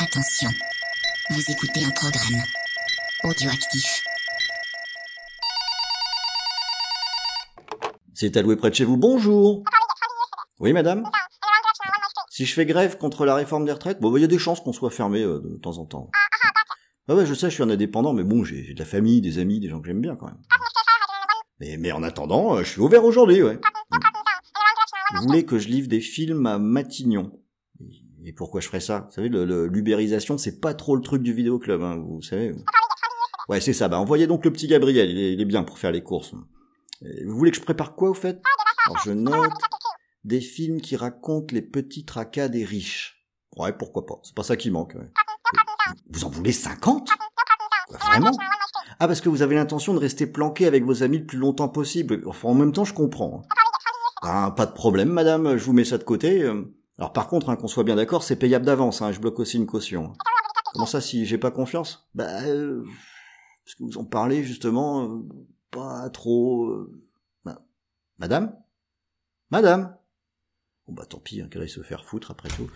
Attention, vous écoutez un programme audioactif. C'est alloué près de chez vous, bonjour. Oui, madame. Si je fais grève contre la réforme des retraites, bon, il y a des chances qu'on soit fermé de temps en temps. Ah ouais, je sais, je suis un indépendant, mais bon, j'ai de la famille, des amis, des gens que j'aime bien quand même. Mais en attendant, je suis ouvert aujourd'hui, ouais. Vous voulez que je livre des films à Matignon? Et pourquoi je ferais ça? Vous savez, l'ubérisation, c'est pas trop le truc du vidéoclub, hein, vous savez. Ouais, c'est ça, envoyez donc le petit Gabriel, il est bien pour faire les courses. Et vous voulez que je prépare quoi, au fait? Alors je note des films qui racontent les petits tracas des riches. Ouais, pourquoi pas, c'est pas ça qui manque. Ouais. Vous en voulez 50? Quoi, vraiment? Ah, parce que vous avez l'intention de rester planqué avec vos amis le plus longtemps possible. Enfin, en même temps, je comprends. Pas de problème, madame, je vous mets ça de côté. Alors par contre, qu'on soit bien d'accord, c'est payable d'avance, je bloque aussi une caution. Comment ça, si j'ai pas confiance? Parce que vous en parlez, justement, pas trop... Madame? Madame? Bon tant pis, qu'elle aille se faire foutre après tout.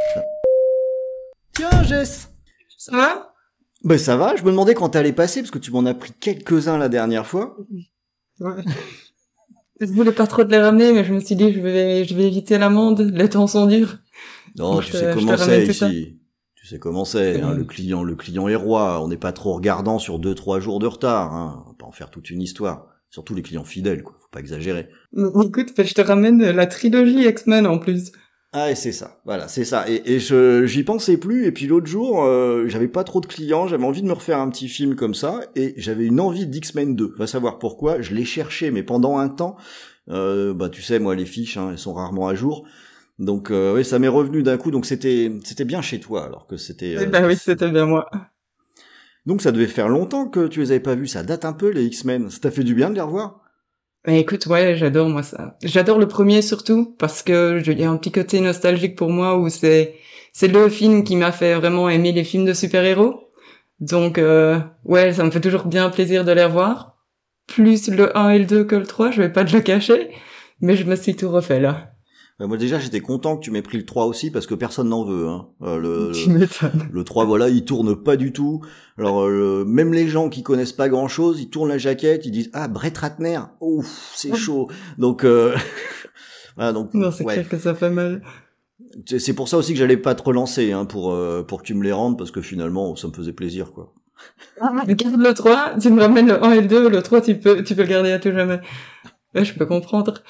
Tiens, Jess! Ça va? Ça va, je me demandais quand t'allais passer, parce que tu m'en as pris quelques-uns la dernière fois. Ouais. Je voulais pas trop te les ramener, mais je me suis dit, je vais éviter l'amende, les temps sont durs. Non, donc tu sais comment c'est ici. Tu sais comment c'est, bon. le client est roi, on n'est pas trop regardant sur 2-3 jours de retard, on va pas en faire toute une histoire. Surtout les clients fidèles, quoi, faut pas exagérer. Écoute, je te ramène la trilogie X-Men en plus. Ah, et c'est ça, voilà, c'est ça. Et j'y pensais plus, et puis l'autre jour, j'avais pas trop de clients, j'avais envie de me refaire un petit film comme ça, et j'avais une envie d'X-Men 2. Va savoir pourquoi, je l'ai cherché, mais pendant un temps, tu sais, moi, les fiches, elles sont rarement à jour. Donc, oui, ça m'est revenu d'un coup, donc c'était bien chez toi, alors que c'était... oui, c'était bien moi. Donc ça devait faire longtemps que tu les avais pas vus, ça date un peu, les X-Men. Ça t'a fait du bien de les revoir? Mais écoute, ouais, j'adore moi ça. J'adore le premier surtout parce que il y a un petit côté nostalgique pour moi où c'est le film qui m'a fait vraiment aimer les films de super-héros. Donc ouais, ça me fait toujours bien plaisir de les revoir. Plus le 1 et le 2 que le 3, je vais pas te le cacher, mais je me suis tout refait là. Moi déjà j'étais content que tu m'aies pris le 3 aussi parce que personne n'en veut. Tu m'étonnes. Le 3 voilà, il tourne pas du tout. Alors même les gens qui connaissent pas grand chose, ils tournent la jaquette, ils disent Brett Ratner, ouf, c'est chaud. Donc voilà, donc non, c'est clair que ça fait mal. C'est pour ça aussi que j'allais pas te relancer pour que tu me les rendes parce que finalement ça me faisait plaisir quoi. Garde le 3, tu me ramènes le 1 et le 2, le 3 tu peux le garder à tout jamais. Ouais, je peux comprendre.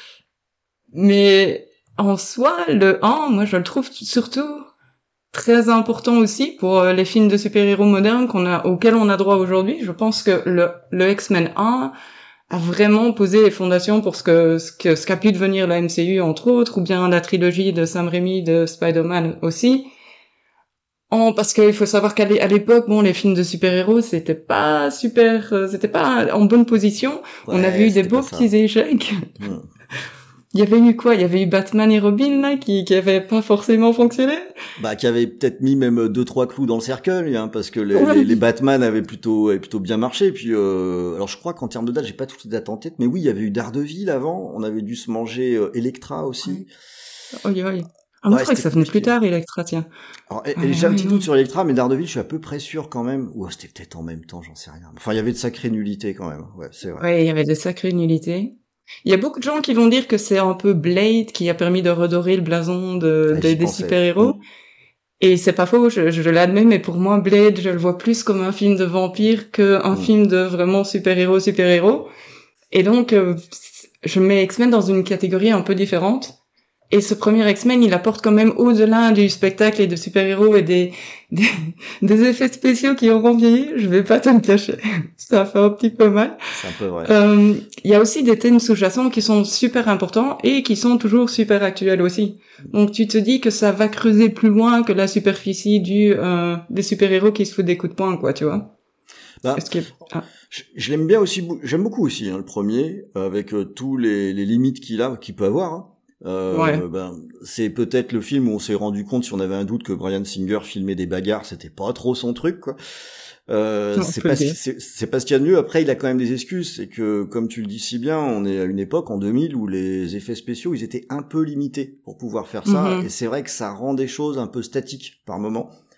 Mais en soi, le 1, moi je le trouve surtout très important aussi pour les films de super-héros modernes auxquels on a droit aujourd'hui. Je pense que le X-Men 1 a vraiment posé les fondations pour ce qu'a pu devenir la MCU entre autres, ou bien la trilogie de Sam Raimi de Spider-Man aussi. Parce qu'il faut savoir qu'à l'époque, les films de super-héros, c'était pas en bonne position. Ouais, on avait eu des beaux petits échecs. Il y avait eu quoi? Il y avait eu Batman et Robin, là, qui avait pas forcément fonctionné. Qui avait peut-être mis même 2-3 clous dans le cercueil, parce que les Batman avaient plutôt bien marché. Et puis, alors je crois qu'en termes de date, j'ai pas toutes les dates en tête, mais oui, il y avait eu Daredevil avant. On avait dû se manger Elektra aussi. Oui. Ah, moi, je crois que ça venait plus tard, Elektra, tiens. Alors, j'ai un petit doute sur Elektra, mais Daredevil, je suis à peu près sûr quand même. Ou c'était peut-être en même temps, j'en sais rien. Enfin, il y avait de sacrées nullités quand même. Ouais, c'est vrai. Ouais, il y avait de sacrées nullités. Il y a beaucoup de gens qui vont dire que c'est un peu Blade qui a permis de redorer le blason des super-héros. Et c'est pas faux, je l'admets, mais pour moi, Blade, je le vois plus comme un film de vampire qu'un film de vraiment super-héros. Et donc, je mets X-Men dans une catégorie un peu différente. Et ce premier X-Men, il apporte quand même au-delà du spectacle et de super-héros et des effets spéciaux qui auront vieilli, je vais pas te le cacher. Ça fait un petit peu mal. C'est un peu vrai. Il y a aussi des thèmes sous-jacents qui sont super importants et qui sont toujours super actuels aussi. Donc tu te dis que ça va creuser plus loin que la superficie des super-héros qui se foutent des coups de poing, quoi, tu vois. Je l'aime bien aussi, j'aime beaucoup aussi, le premier, avec tous les limites qu'il peut avoir, c'est peut-être le film où on s'est rendu compte, si on avait un doute, que Bryan Singer filmait des bagarres, c'était pas trop son truc, quoi. C'est pas ce qu'il y a de mieux. Après, il a quand même des excuses. C'est que, comme tu le dis si bien, on est à une époque, en 2000, où les effets spéciaux, ils étaient un peu limités pour pouvoir faire ça. Et c'est vrai que ça rend des choses un peu statiques par moment.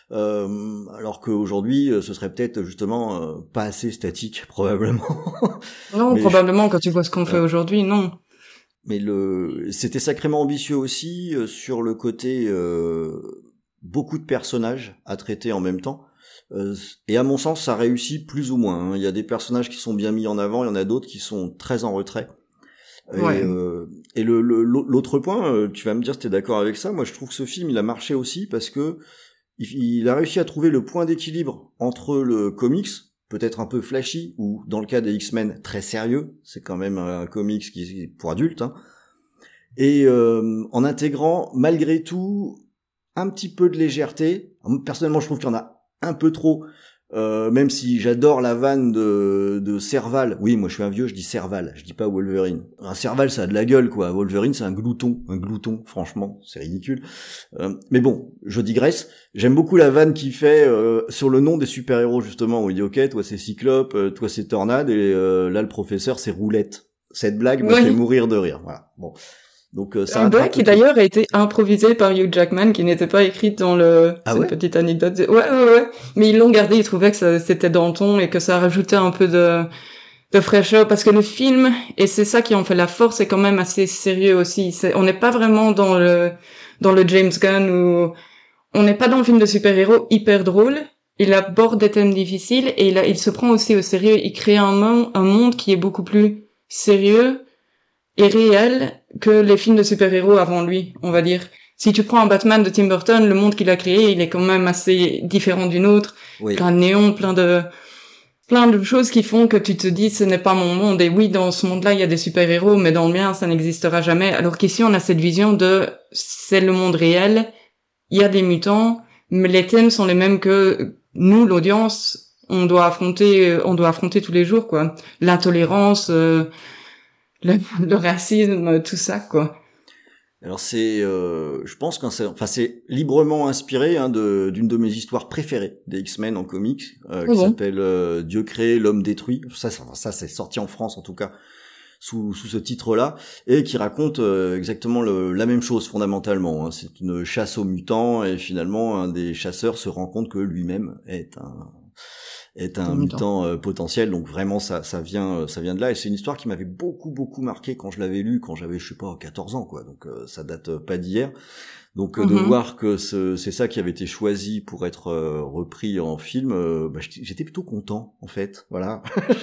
Alors qu'aujourd'hui, ce serait peut-être justement pas assez statique, probablement. Non, Mais probablement, quand tu vois ce qu'on fait aujourd'hui, non. Mais c'était sacrément ambitieux aussi sur le côté beaucoup de personnages à traiter en même temps. Et à mon sens, ça réussit plus ou moins. Hein. Il y a des personnages qui sont bien mis en avant, il y en a d'autres qui sont très en retrait. Ouais. Et l'autre point, tu vas me dire si t'es d'accord avec ça, moi je trouve que ce film il a marché aussi parce que il a réussi à trouver le point d'équilibre entre le comics, peut-être un peu flashy, ou dans le cas des X-Men, très sérieux, c'est quand même un comics qui est pour adultes, hein, et en intégrant malgré tout un petit peu de légèreté. Personnellement je trouve qu'il y en a un peu trop, même si j'adore la vanne de Serval. Oui, moi je suis un vieux, je dis Serval, je dis pas Wolverine. Un Serval ça a de la gueule quoi, Wolverine c'est un glouton, franchement, c'est ridicule. Mais bon, je digresse. J'aime beaucoup la vanne qu'il fait sur le nom des super-héros justement, où il dit ok, toi c'est Cyclope, toi c'est Tornade, et là le professeur c'est Roulette. Cette blague me fait mourir de rire, voilà. Bon. Donc ça une blague qui d'ailleurs a été improvisée par Hugh Jackman, qui n'était pas écrite dans le... Ah c'est ouais une petite anecdote. Ouais. Mais ils l'ont gardé, ils trouvaient que c'était dans le ton et que ça rajoutait un peu de fraîcheur, parce que le film, et c'est ça qui en fait la force, est quand même assez sérieux aussi. On n'est pas vraiment dans le James Gunn, où on n'est pas dans le film de super-héros hyper drôle. Il aborde des thèmes difficiles et il se prend aussi au sérieux. Il crée un monde qui est beaucoup plus sérieux et réel que les films de super-héros avant lui, on va dire. Si tu prends un Batman de Tim Burton, le monde qu'il a créé, il est quand même assez différent du nôtre. Oui. Plein de néons, plein de choses qui font que tu te dis ce n'est pas mon monde. Et oui, dans ce monde-là, il y a des super-héros, mais dans le mien, ça n'existera jamais. Alors qu'ici, on a cette vision de c'est le monde réel, il y a des mutants, mais les thèmes sont les mêmes que nous, l'audience, on doit affronter tous les jours, quoi. L'intolérance, le racisme, tout ça, quoi. Alors je pense que c'est librement inspiré d'une de mes histoires préférées des X-Men en comics, qui s'appelle Dieu créé, l'homme détruit. Ça c'est sorti en France en tout cas sous ce titre-là, et qui raconte exactement la même chose fondamentalement. Hein. C'est une chasse aux mutants, et finalement un des chasseurs se rend compte que lui-même est un mutant potentiel, donc vraiment ça vient de là, et c'est une histoire qui m'avait beaucoup marqué quand je l'avais lu, quand j'avais 14 ans quoi, donc ça date pas d'hier. Donc de voir que c'est ça qui avait été choisi pour être repris en film, j'étais plutôt content en fait, voilà.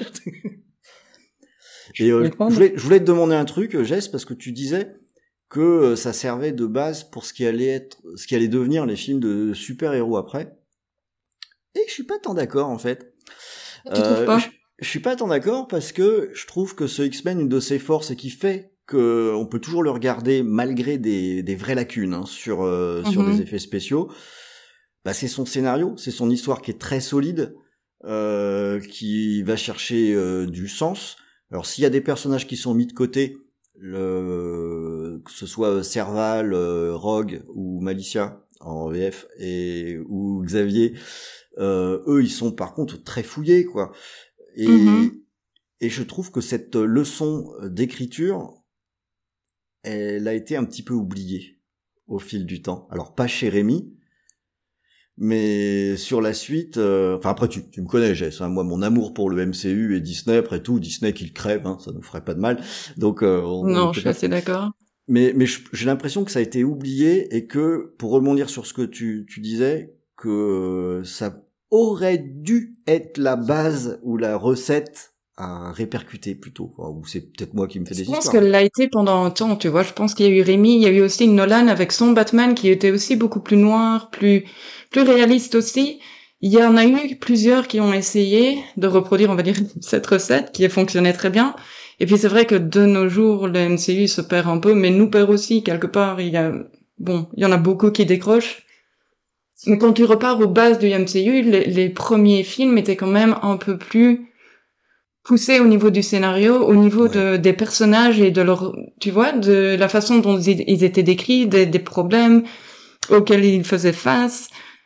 Et je voulais te demander un truc, Jess, parce que tu disais que ça servait de base pour ce qui allait devenir les films de super-héros après. Et je suis pas tant d'accord en fait. Tu trouves pas ? Je suis pas tant d'accord parce que je trouve que ce X-Men, une de ses forces, et qui fait que on peut toujours le regarder malgré des vraies lacunes hein, sur des effets spéciaux. C'est son scénario, c'est son histoire qui est très solide, qui va chercher du sens. Alors s'il y a des personnages qui sont mis de côté, que ce soit Serval, Rogue ou Malicia en VF ou Xavier. Eux, ils sont par contre très fouillés, quoi. Et je trouve que cette leçon d'écriture, elle a été un petit peu oubliée au fil du temps. Alors pas chez Rémi, mais sur la suite. Après, tu me connais, Jess. Hein, moi, mon amour pour le MCU et Disney, après tout, Disney qu'il crève, hein, ça nous ferait pas de mal. Donc, non, je suis assez d'accord. Mais j'ai l'impression que ça a été oublié, et que pour rebondir sur ce que tu disais, que ça aurait dû être la base ou la recette à répercuter plutôt, ou c'est peut-être moi qui me fais des histoires. Je pense qu'elle l'a été pendant un temps, tu vois. Je pense qu'il y a eu Rémi, il y a eu aussi Nolan avec son Batman qui était aussi beaucoup plus noir, plus réaliste aussi. Il y en a eu plusieurs qui ont essayé de reproduire, on va dire, cette recette qui a fonctionné très bien. Et puis c'est vrai que de nos jours, le MCU se perd un peu, mais nous perd aussi quelque part. Il y en a beaucoup qui décrochent. Mais quand tu repars aux bases du MCU, les premiers films étaient quand même un peu plus poussés au niveau du scénario, au niveau des personnages et de leur, tu vois, de la façon dont ils étaient décrits, des problèmes auxquels ils faisaient face.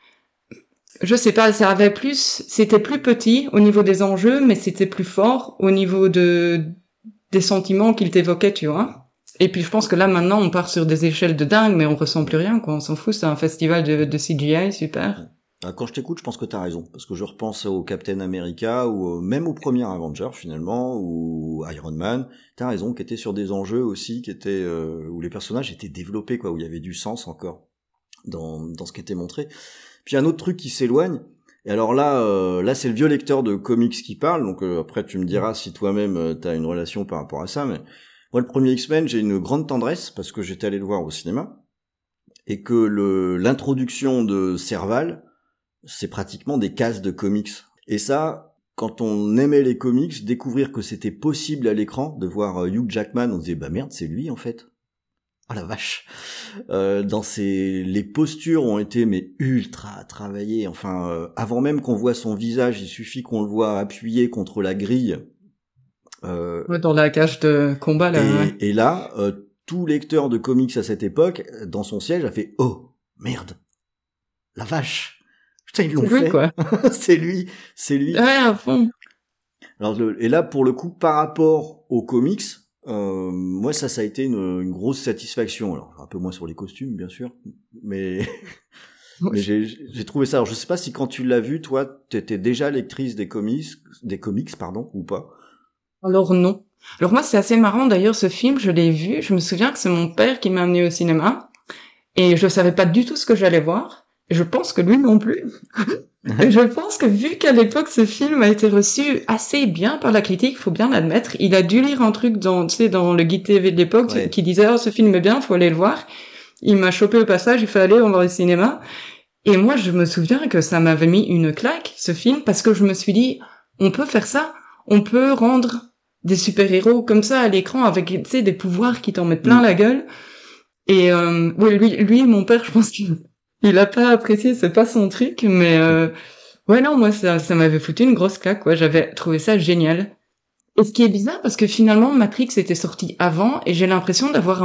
Je sais pas, c'était plus petit au niveau des enjeux, mais c'était plus fort au niveau des sentiments qu'ils évoquaient, tu vois. Et puis je pense que là maintenant on part sur des échelles de dingue, mais on ressent plus rien, quoi. On s'en fout, c'est un festival de CGI, super. Quand je t'écoute, je pense que t'as raison, parce que je repense au Captain America ou même au premier Avenger finalement, ou Iron Man. T'as raison, qui était sur des enjeux aussi, qui étaient où les personnages étaient développés, quoi, où il y avait du sens encore dans ce qui était montré. Puis un autre truc qui s'éloigne. Et alors là c'est le vieux lecteur de comics qui parle. Donc après tu me diras si toi-même t'as une relation par rapport à ça. Mais moi le premier X-Men, j'ai une grande tendresse parce que j'étais allé le voir au cinéma et que l'introduction de Serval, c'est pratiquement des cases de comics. Et ça, quand on aimait les comics, découvrir que c'était possible à l'écran de voir Hugh Jackman, on disait bah merde, c'est lui en fait. Oh la vache. Les postures ont été mais ultra travaillées. Enfin, avant même qu'on voit son visage, il suffit qu'on le voit appuyé contre la grille. Dans la cage de combat là. Et là, tout lecteur de comics à cette époque, dans son siège, a fait oh merde, la vache. Putain, ils l'ont fait. Quoi. c'est lui. Ouais, à fond. Alors, et là, pour le coup, par rapport aux comics, moi, ça a été une grosse satisfaction. Alors, un peu moins sur les costumes, bien sûr, mais j'ai trouvé ça. Alors, je sais pas si quand tu l'as vu, toi, t'étais déjà lectrice des comics, ou pas. Alors non. Alors moi, c'est assez marrant d'ailleurs, ce film, je l'ai vu. Je me souviens que c'est mon père qui m'a amené au cinéma, et je savais pas du tout ce que j'allais voir. Je pense que lui non plus. Et je pense que vu qu'à l'époque, ce film a été reçu assez bien par la critique, faut bien l'admettre, il a dû lire un truc dans le guide TV de l'époque qui disait « Oh, ce film est bien, faut aller le voir ». Il m'a chopé au passage, il fallait aller, on va au cinéma. Et moi, je me souviens que ça m'avait mis une claque, ce film, parce que je me suis dit « On peut faire ça, on peut rendre des super-héros comme ça à l'écran avec, tu sais, des pouvoirs qui t'en mettent plein la gueule ». Et lui, mon père, je pense qu'il a pas apprécié, c'est pas son truc, mais ouais, non, moi, ça m'avait foutu une grosse claque, quoi. J'avais trouvé ça génial. Et ce qui est bizarre, parce que finalement, Matrix était sorti avant, et j'ai l'impression d'avoir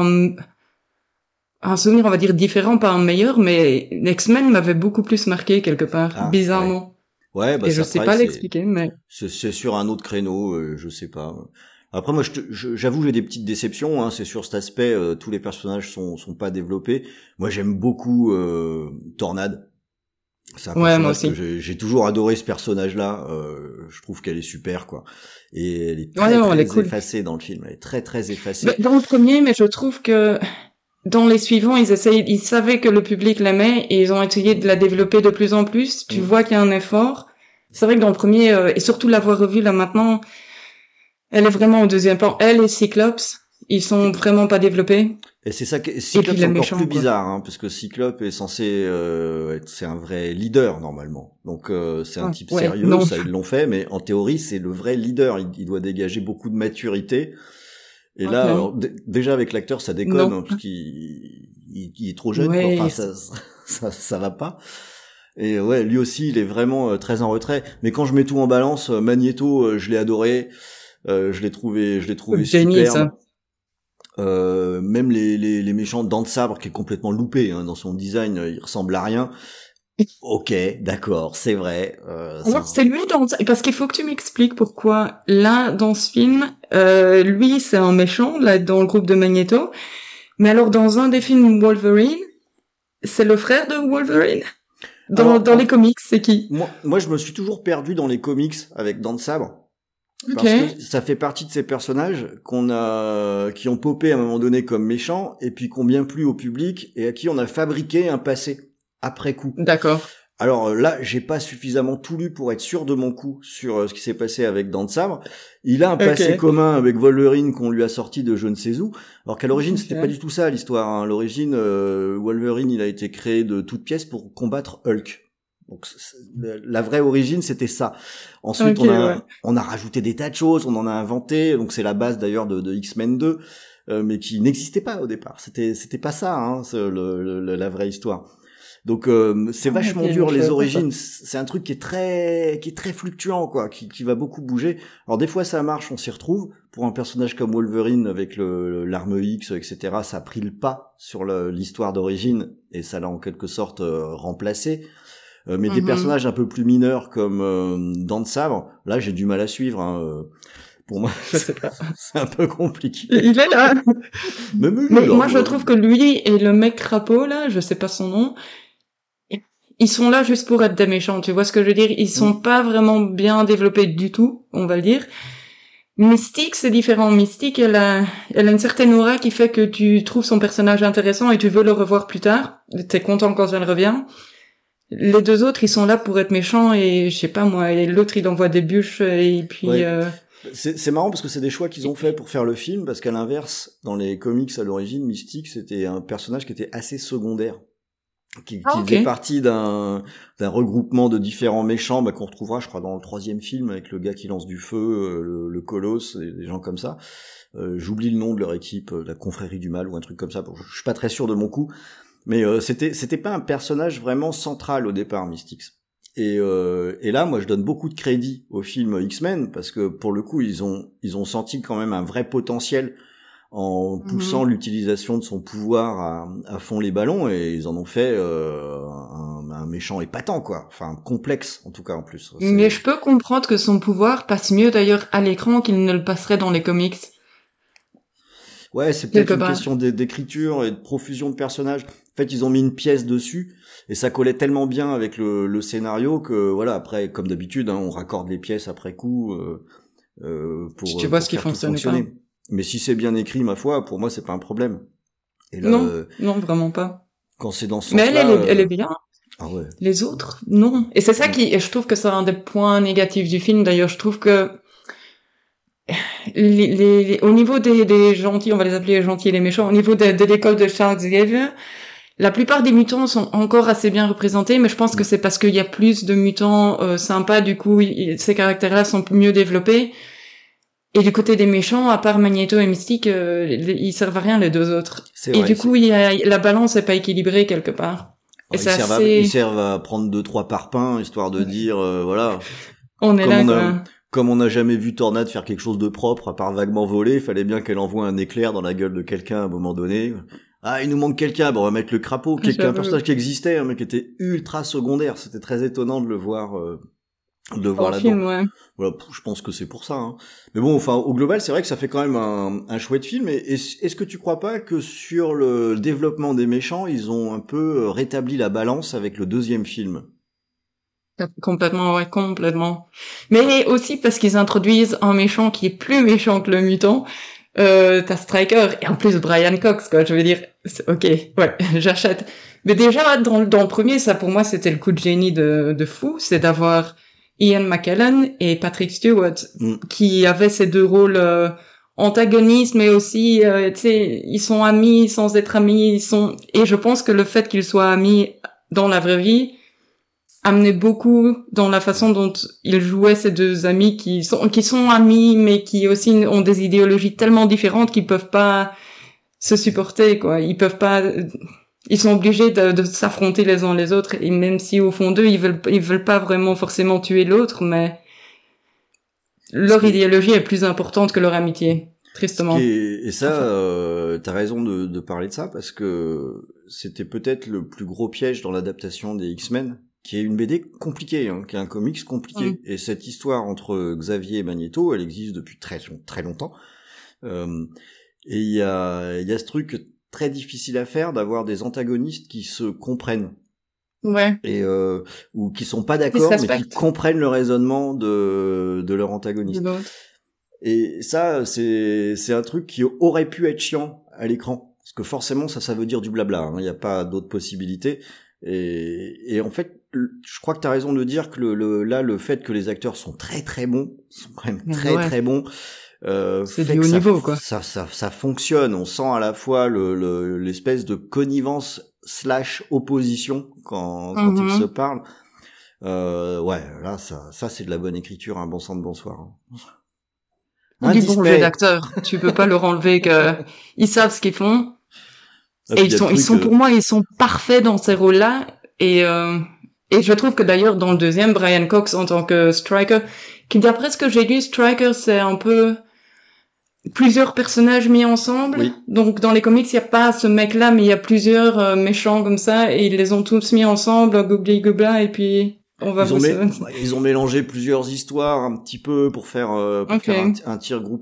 un souvenir, on va dire, différent, pas un meilleur, mais X-Men m'avait beaucoup plus marqué, quelque part, bizarrement. Ouais, bah, et je sais pas l'expliquer, mais... C'est sur un autre créneau, je sais pas. Après, moi, j'avoue, j'ai des petites déceptions, hein. C'est sur cet aspect, tous les personnages sont pas développés. Moi, j'aime beaucoup, Tornade. C'est un personnage que j'ai toujours adoré, ce personnage-là. Je trouve qu'elle est super, quoi. Et elle est très effacée dans le film. Elle est très, très effacée. Dans le premier, mais je trouve que dans les suivants, ils savaient que le public l'aimait et ils ont essayé de la développer de plus en plus. Tu vois qu'il y a un effort. C'est vrai que dans le premier, et surtout l'avoir revue là maintenant, elle est vraiment au deuxième plan. Elle et Cyclops, ils sont vraiment pas développés. Et c'est ça que Cyclope est encore plus bizarre, hein, parce que Cyclope est censé c'est un vrai leader normalement. Donc c'est un type sérieux, ça ils l'ont fait, mais en théorie c'est le vrai leader. Il doit dégager beaucoup de maturité. Et là, alors, déjà avec l'acteur ça déconne, hein, parce qu'il est trop jeune. Ouais. Quoi. Enfin ça va pas. Et ouais, lui aussi il est vraiment très en retrait. Mais quand je mets tout en balance, Magneto, je l'ai adoré. Je l'ai trouvé superbe. Même les méchants Dents de Sabre qui est complètement loupé, hein, dans son design, il ressemble à rien. Ok, d'accord, c'est vrai. Alors c'est lui parce qu'il faut que tu m'expliques pourquoi là dans ce film, lui c'est un méchant là dans le groupe de Magneto, mais alors dans un des films Wolverine, c'est le frère de Wolverine. Dans les comics, c'est qui? Moi je me suis toujours perdu dans les comics avec Dents de Sabre. Parce que ça fait partie de ces personnages qui ont popé à un moment donné comme méchants et puis qui ont bien plu au public et à qui on a fabriqué un passé après coup. D'accord. Alors là, j'ai pas suffisamment tout lu pour être sûr de mon coup sur ce qui s'est passé avec Dents de Sabre. Il a un passé commun avec Wolverine qu'on lui a sorti de je ne sais où. Alors qu'à l'origine, c'était pas du tout ça l'histoire. Hein. À l'origine, Wolverine, il a été créé de toutes pièces pour combattre Hulk. Donc la vraie origine c'était ça. Ensuite on a rajouté des tas de choses, on en a inventé. Donc c'est la base d'ailleurs de X-Men 2, mais qui n'existait pas au départ. C'était pas ça, hein, la vraie histoire. Donc c'est vachement dur les origines. C'est un truc qui est très fluctuant quoi, qui va beaucoup bouger. Alors des fois ça marche, on s'y retrouve. Pour un personnage comme Wolverine avec l'arme X, etc., ça a pris le pas sur l'histoire d'origine et ça l'a en quelque sorte remplacé. Mais des personnages un peu plus mineurs comme Dents de Sabre, là j'ai du mal à suivre. Hein. Pour moi, c'est un peu compliqué. Il est là. Mais moi, je trouve que lui et le mec crapaud là, je sais pas son nom, ils sont là juste pour être des méchants, tu vois ce que je veux dire? Ils sont pas vraiment bien développés du tout, on va le dire. Mystique, c'est différent. Mystique, elle a une certaine aura qui fait que tu trouves son personnage intéressant et tu veux le revoir plus tard. T'es content quand elle revient. Les deux autres, ils sont là pour être méchants et je sais pas moi, et l'autre il envoie des bûches et puis ouais. C'est marrant parce que c'est des choix qu'ils ont fait pour faire le film, parce qu'à l'inverse, dans les comics à l'origine, Mystique c'était un personnage qui était assez secondaire, qui faisait partie d'un regroupement de différents méchants, qu'on retrouvera, je crois, dans le 3e film avec le gars qui lance du feu, le colosse et des gens comme ça. J'oublie le nom de leur équipe, la confrérie du mal ou un truc comme ça. Je suis pas très sûr de mon coup, mais c'était pas un personnage vraiment central au départ, Mystics. Et là, moi, je donne beaucoup de crédit au film X-Men parce que pour le coup, ils ont senti quand même un vrai potentiel en poussant l'utilisation de son pouvoir à fond les ballons, et ils en ont fait un méchant épatant, quoi. Enfin, complexe en tout cas en plus. Mais je peux comprendre que son pouvoir passe mieux d'ailleurs à l'écran qu'il ne le passerait dans les comics. Ouais, c'est peut-être une question d'écriture et de profusion de personnages. En fait, ils ont mis une pièce dessus et ça collait tellement bien avec le scénario que voilà, après, comme d'habitude, on raccorde les pièces après coup pour tu vois pour ce qui faire tout fonctionne fonctionner. pas. Mais si c'est bien écrit, ma foi, pour moi, c'est pas un problème. Et là, non, vraiment pas. Quand c'est dans ce sens-là, mais elle est bien. Ah ouais. Les autres, non. Et c'est ça et je trouve que c'est un des points négatifs du film. D'ailleurs, je trouve que au niveau des gentils, on va les appeler les gentils et les méchants, au niveau de l'école de Charles Xavier, la plupart des mutants sont encore assez bien représentés, mais je pense que c'est parce qu'il y a plus de mutants sympas, du coup, ces caractères-là sont mieux développés. Et du côté des méchants, à part Magneto et Mystique, ils servent à rien, les deux autres. Et du coup, la balance est pas équilibrée quelque part. Et ils servent à prendre 2-3 parpaings, histoire de dire, voilà. On est là, quoi. Comme on n'a jamais vu Tornade faire quelque chose de propre, à part vaguement voler, il fallait bien qu'elle envoie un éclair dans la gueule de quelqu'un à un moment donné. Ah, il nous manque quelqu'un, bon, on va mettre le crapaud, un personnage qui existait, un mec qui était ultra secondaire. C'était très étonnant de le voir là-dedans. Film, ouais. Voilà, je pense que c'est pour ça. Hein. Mais bon, enfin, au global, c'est vrai que ça fait quand même un chouette film. Et est-ce que tu crois pas que sur le développement des méchants, ils ont un peu rétabli la balance avec le 2e film? Complètement, ouais, complètement. Mais aussi parce qu'ils introduisent un méchant qui est plus méchant que le mutant. T'as Stryker, et en plus Brian Cox, quoi, je veux dire, ok, ouais, j'achète. Mais déjà, dans le premier, ça pour moi, c'était le coup de génie de fou, c'est d'avoir Ian McKellen et Patrick Stewart, qui avaient ces deux rôles antagonistes, mais aussi, tu sais, ils sont amis sans être amis, et je pense que le fait qu'ils soient amis dans la vraie vie amenait beaucoup dans la façon dont ils jouaient ces deux amis qui sont amis, mais qui aussi ont des idéologies tellement différentes qu'ils peuvent pas se supporter, quoi. Ils sont obligés de s'affronter les uns les autres, et même si au fond d'eux, ils veulent pas vraiment forcément tuer l'autre, mais leur idéologie est plus importante que leur amitié. Tristement. Et ça, t'as raison de parler de ça, parce que c'était peut-être le plus gros piège dans l'adaptation des X-Men, qui est une BD compliquée, qui est un comics compliqué. Et cette histoire entre Xavier et Magneto, elle existe depuis très longtemps. Et il y a ce truc très difficile à faire, d'avoir des antagonistes qui se comprennent. Ouais. Et ou qui sont pas d'accord, mais qui comprennent le raisonnement de leur antagoniste. Et ça, c'est un truc qui aurait pu être chiant à l'écran, parce que forcément ça veut dire du blabla. Il n'y a pas d'autres possibilités. Et en fait, je crois que t'as raison de dire que le fait que les acteurs sont très très bons, sont quand même très bons, c'est du haut niveau, quoi. Ça fonctionne. On sent à la fois l'espèce de connivence / opposition quand ils se parlent. Ouais, là ça c'est de la bonne écriture, un bon sang de bonsoir. Du bon jeu d'acteur, tu peux pas leur enlever que ils savent ce qu'ils font. Et ils sont pour moi, ils sont parfaits dans ces rôles-là. Et je trouve que d'ailleurs dans le deuxième, Brian Cox en tant que Stryker, qui d'après ce que j'ai lu, Stryker c'est un peu plusieurs personnages mis ensemble. Oui. Donc dans les comics, il y a pas ce mec-là, mais il y a plusieurs méchants comme ça, et ils les ont tous mis ensemble, goubli goubla, et puis on va ils ont mélangé plusieurs histoires un petit peu pour faire un tir groupé.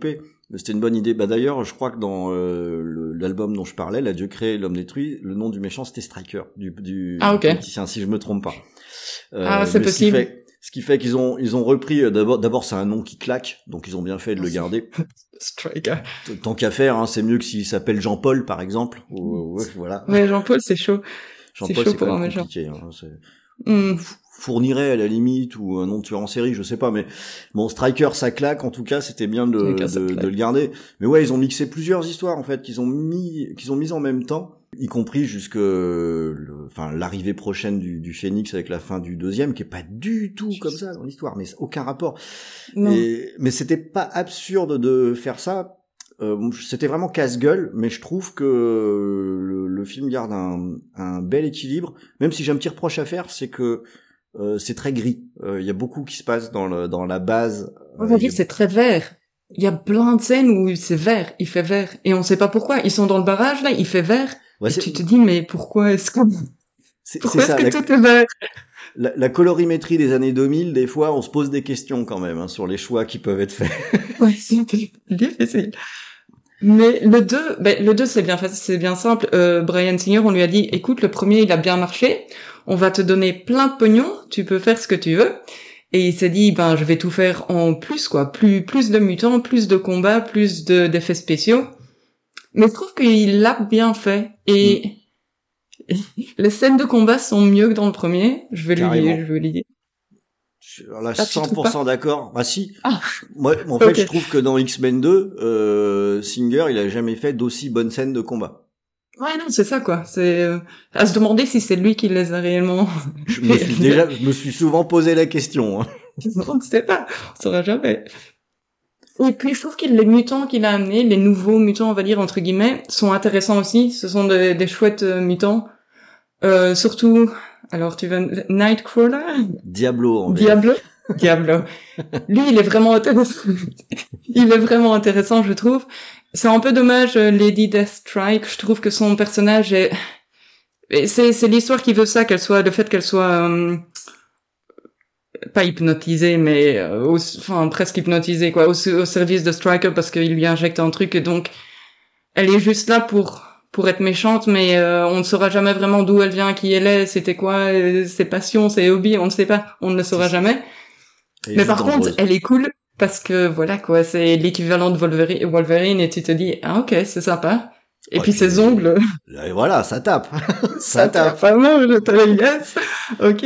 Mais c'était une bonne idée. Bah d'ailleurs, je crois que dans l'album dont je parlais, La Dieu créé, l'homme détruit, le nom du méchant c'était Striker, du Ah, ok. politicien, si je me trompe pas. C'est mais possible. Ce qui fait qu'ils ont repris d'abord c'est un nom qui claque, donc ils ont bien fait de le garder. Striker. Tant qu'à faire, hein, c'est mieux que s'il s'appelle Jean-Paul par exemple. Ouais, voilà. Ouais, Jean-Paul, c'est chaud. Jean-Paul chaud c'est pour quand un même méchant. compliqué. Hein, fournirait à la limite ou un nom de tueur en série, je sais pas, mais bon, Striker ça claque, en tout cas c'était bien de le garder. Mais ouais, ils ont mixé plusieurs histoires en fait qu'ils ont mis en même temps, y compris jusque l'arrivée prochaine du Phénix avec la fin du deuxième, qui est pas du tout comme ça dans l'histoire, mais aucun rapport. Mais c'était pas absurde de faire ça. C'était vraiment casse-gueule, mais je trouve que le film garde un bel équilibre, même si j'ai un petit reproche à faire, c'est que c'est très gris. Il y a beaucoup qui se passe dans la base. On va dire c'est très vert. Il y a plein de scènes où c'est vert, il fait vert, et on sait pas pourquoi. Ils sont dans le barrage là, il fait vert, et tu te dis mais pourquoi est-ce que tout est vert? La colorimétrie des années 2000, des fois, on se pose des questions quand même sur les choix qui peuvent être faits. Ouais, c'est difficile. Mais le 2 c'est bien simple. Bryan Singer, on lui a dit, écoute, le premier il a bien marché, on va te donner plein de pognon, tu peux faire ce que tu veux. Et il s'est dit, je vais tout faire en plus, quoi. Plus de mutants, plus de combats, plus d'effets spéciaux. Mais je trouve qu'il l'a bien fait. Et les scènes de combat sont mieux que dans le premier. Je vais lui dire. Alors là, 100% d'accord. Bah si. Ah. Moi, en fait, je trouve que dans X-Men 2, Singer, il a jamais fait d'aussi bonnes scènes de combat. Ouais, non, c'est ça, quoi. C'est à se demander si c'est lui qui les a réellement. Je me suis souvent posé la question. Hein. On ne sait pas. On saura jamais. Et puis, je trouve que les mutants qu'il a amenés, les nouveaux mutants, on va dire, entre guillemets, sont intéressants aussi. Ce sont des chouettes mutants. Surtout, alors tu vas Nightcrawler? Diablo. Diablo. Lui, il est vraiment intéressant, je trouve. C'est un peu dommage, Lady Deathstrike. Je trouve que son personnage c'est l'histoire qui veut ça, le fait qu'elle soit, pas hypnotisée, mais, presque hypnotisée, quoi, au service de Stryker parce qu'il lui injecte un truc et donc, elle est juste là pour être méchante, mais on ne saura jamais vraiment d'où elle vient, qui elle est, c'était quoi, ses passions, ses hobbies, on ne sait pas, on ne le saura jamais. Mais par contre, elle est cool, parce que voilà quoi, c'est l'équivalent de Wolverine, et tu te dis, ah ok, c'est sympa. Et puis ses ongles. Et voilà, ça tape. ça tape. Vraiment, je te le yes. Ok.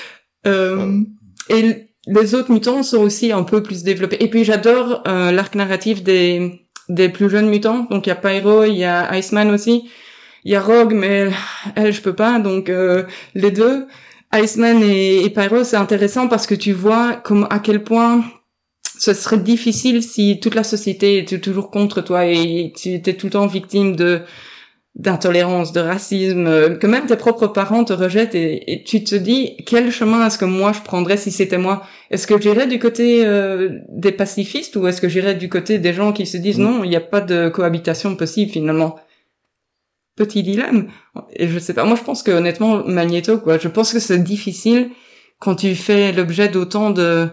Et les autres mutants sont aussi un peu plus développés. Et puis j'adore l'arc narratif des plus jeunes mutants. Donc il y a Pyro, il y a Iceman aussi. Il y a Rogue, mais elle, je peux pas. Donc les deux, Iceman et Pyro, c'est intéressant parce que tu vois à quel point ce serait difficile si toute la société était toujours contre toi et tu étais tout le temps victime d'intolérance, de racisme, que même tes propres parents te rejettent et tu te dis quel chemin est-ce que moi je prendrais si c'était moi? Est-ce que j'irais du côté des pacifistes ou est-ce que j'irais du côté des gens qui se disent non, il n'y a pas de cohabitation possible finalement? Petit dilemme. Et je sais pas, moi je pense que honnêtement Magneto quoi, je pense que c'est difficile quand tu fais l'objet d'autant de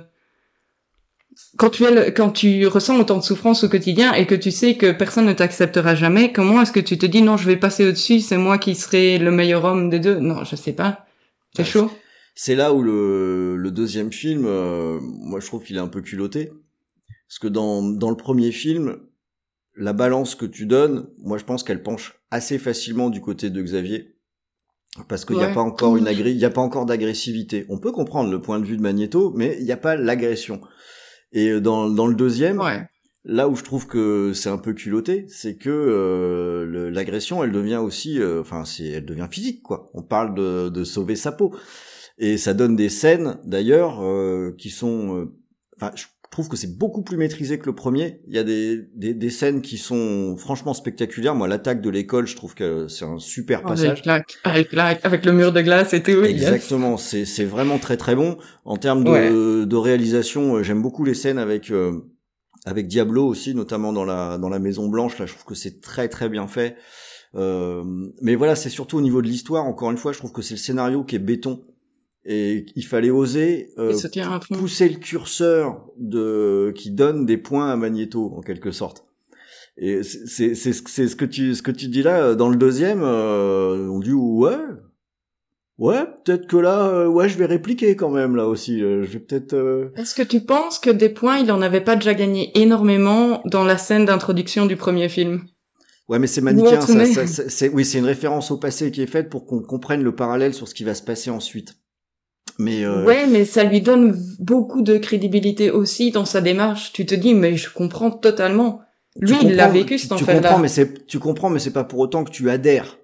quand tu ressens autant de souffrance au quotidien et que tu sais que personne ne t'acceptera jamais, comment est-ce que tu te dis non, je vais passer au-dessus, c'est moi qui serai le meilleur homme des deux? Non, je sais pas. C'est chaud. C'est là où le deuxième film, moi je trouve qu'il est un peu culotté. Parce que dans le premier film, la balance que tu donnes, moi je pense qu'elle penche assez facilement du côté de Xavier. Parce qu'il n'y a pas encore il y a pas encore d'agressivité. On peut comprendre le point de vue de Magneto, mais il n'y a pas l'agression. Et dans le deuxième, là où je trouve que c'est un peu culotté, c'est que l'agression, elle devient aussi, elle devient physique, quoi. On parle de sauver sa peau, et ça donne des scènes, d'ailleurs, qui sont, je trouve que c'est beaucoup plus maîtrisé que le premier. Il y a des scènes qui sont franchement spectaculaires. Moi, l'attaque de l'école, je trouve que c'est un super passage. Avec le mur de glace et tout. Exactement, c'est vraiment très très bon. En termes de réalisation, j'aime beaucoup les scènes avec Diablo aussi, notamment dans la Maison Blanche. Là, je trouve que c'est très très bien fait. Mais voilà, c'est surtout au niveau de l'histoire. Encore une fois, je trouve que c'est le scénario qui est béton. Et il fallait oser pousser le curseur qui donne des points à Magneto en quelque sorte. Et c'est ce que tu dis là dans le deuxième. On dit ouais, peut-être que là, ouais, je vais répliquer quand même là aussi. Je vais peut-être. Est-ce que tu penses que des points, il en avait pas déjà gagné énormément dans la scène d'introduction du premier film? Ouais, mais c'est manichéen. Oui, c'est une référence au passé qui est faite pour qu'on comprenne le parallèle sur ce qui va se passer ensuite. Mais ouais, mais ça lui donne beaucoup de crédibilité aussi dans sa démarche. Tu te dis, mais je comprends totalement. Lui, il l'a vécu cette affaire-là. Tu comprends, mais c'est pas pour autant que tu adhères.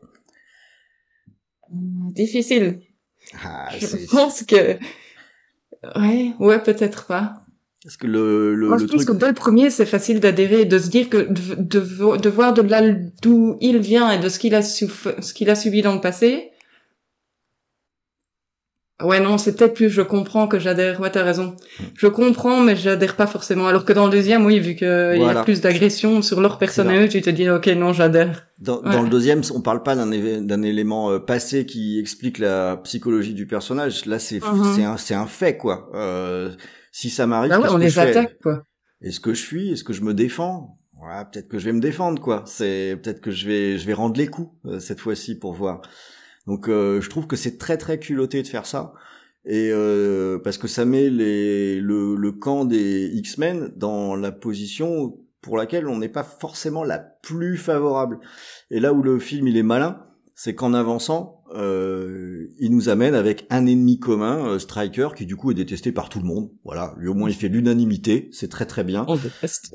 Difficile. Je pense que ouais, peut-être pas. Parce que le je pense que dès le premier, c'est facile d'adhérer, de se dire que de voir de là d'où il vient et de ce qu'il a subi dans le passé. Ouais, non, c'est peut-être plus je comprends que j'adhère. Ouais, t'as raison. Je comprends, mais j'adhère pas forcément. Alors que dans le deuxième, oui, vu qu'il y a plus d'agression sur leur personnage, tu te dis, ok, non, j'adhère. Dans le deuxième, on parle pas d'un élément passé qui explique la psychologie du personnage. Là, c'est un fait, quoi. Si ça m'arrive, on les attaque, quoi. Est-ce que je fuis? Est-ce que je me défends? Ouais, peut-être que je vais me défendre, quoi. Peut-être que je vais rendre les coups cette fois-ci pour voir. Donc je trouve que c'est très très culotté de faire ça, et parce que ça met le camp des X-Men dans la position pour laquelle on n'est pas forcément la plus favorable. Et là où le film il est malin, c'est qu'en avançant, il nous amène avec un ennemi commun, Stryker, qui du coup est détesté par tout le monde. Voilà, lui au moins il fait l'unanimité, c'est très très bien. On déteste.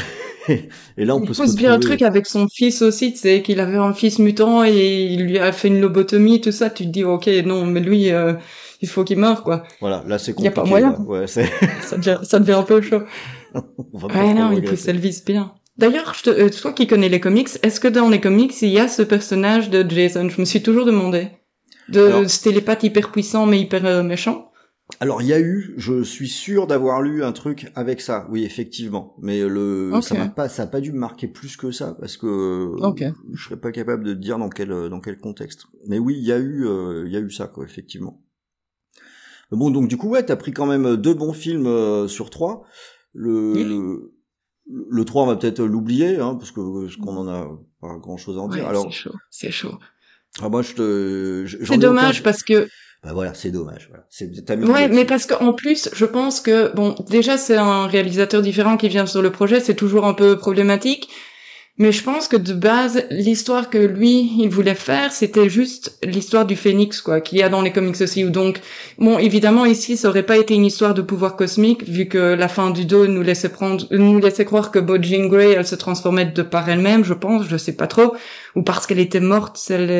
Et là, on peut se retrouver... Il bien un truc avec son fils aussi, tu sais, qu'il avait un fils mutant et il lui a fait une lobotomie, tout ça. Tu te dis, ok, non, mais lui, il faut qu'il meure, quoi. Voilà, là, c'est compliqué. Il y a pas moyen. Ouais, ça devient un peu chaud. Ouais, non, il pousse Elvis bien. D'ailleurs, toi qui connais les comics, est-ce que dans les comics, il y a ce personnage de Jason? Je me suis toujours demandé. Ce télépathe hyper puissant, mais hyper méchant. Alors je suis sûr d'avoir lu un truc avec ça, oui effectivement, mais ça a pas dû me marquer plus que ça parce que je serais pas capable de te dire dans quel contexte. Mais oui, il y a eu ça quoi effectivement. Mais bon donc du coup ouais, t'as pris quand même 2 bons films sur 3. Le 3 on va peut-être l'oublier parce qu'on en a pas grand-chose à en dire. Alors c'est chaud. Ah, moi c'est dommage parce que bah voilà, c'est dommage. Voilà. Ouais, mais parce qu'en plus, je pense que bon, déjà c'est un réalisateur différent qui vient sur le projet, c'est toujours un peu problématique. Mais je pense que de base, l'histoire que lui, il voulait faire, c'était juste l'histoire du Phénix, quoi, qu'il y a dans les comics aussi. Donc, bon, évidemment, ici, ça aurait pas été une histoire de pouvoir cosmique, vu que la fin du 2 nous laissait croire que Jean Grey, elle se transformait de par elle-même, je pense, je sais pas trop. Ou parce qu'elle était morte,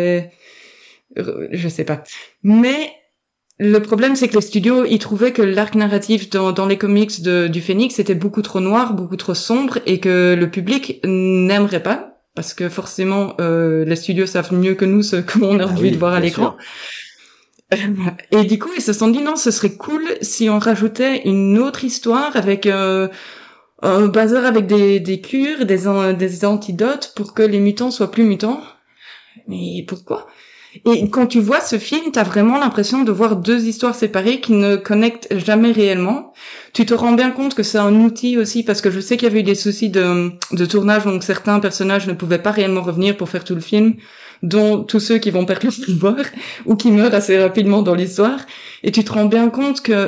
je sais pas. Mais, le problème, c'est que les studios, ils trouvaient que l'arc narratif dans les comics du Phénix était beaucoup trop noir, beaucoup trop sombre, et que le public n'aimerait pas, parce que forcément, les studios savent mieux que nous ce qu'on a envie de voir à l'écran. Et du coup, ils se sont dit, non, ce serait cool si on rajoutait une autre histoire avec un bazar avec des cures, des antidotes pour que les mutants soient plus mutants. Mais pourquoi ? Et quand tu vois ce film, t'as vraiment l'impression de voir 2 histoires séparées qui ne connectent jamais réellement. Tu te rends bien compte que c'est un outil aussi, parce que je sais qu'il y avait eu des soucis de tournage, donc certains personnages ne pouvaient pas réellement revenir pour faire tout le film, dont tous ceux qui vont perdre leur pouvoir, ou qui meurent assez rapidement dans l'histoire. Et tu te rends bien compte que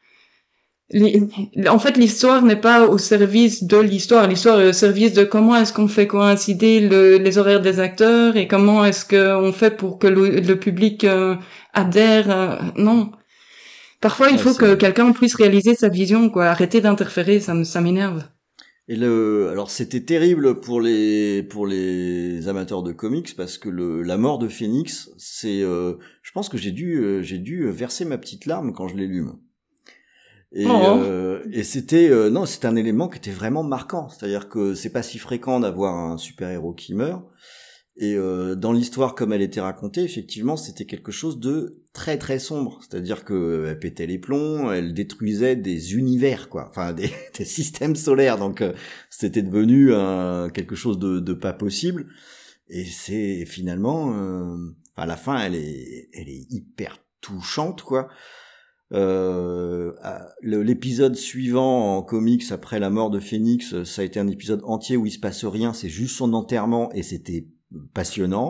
en fait, l'histoire n'est pas au service de l'histoire. L'histoire est au service de comment est-ce qu'on fait coïncider les horaires des acteurs et comment est-ce qu'on fait pour que le public adhère. Non. Parfois, il faut que quelqu'un puisse réaliser sa vision, quoi. Arrêter d'interférer, ça m'énerve. Et alors c'était terrible pour les amateurs de comics parce que la mort de Phoenix, je pense que j'ai dû verser ma petite larme quand je l'ai lu. Et c'était un élément qui était vraiment marquant, c'est-à-dire que c'est pas si fréquent d'avoir un super-héros qui meurt, et dans l'histoire comme elle était racontée, effectivement, c'était quelque chose de très très sombre, c'est-à-dire que elle pétait les plombs, elle détruisait des univers quoi, enfin des systèmes solaires, donc c'était devenu quelque chose de pas possible, et c'est finalement à la fin elle est hyper touchante quoi. L'épisode suivant en comics après la mort de Phoenix, ça a été un épisode entier où il se passe rien, c'est juste son enterrement et c'était passionnant.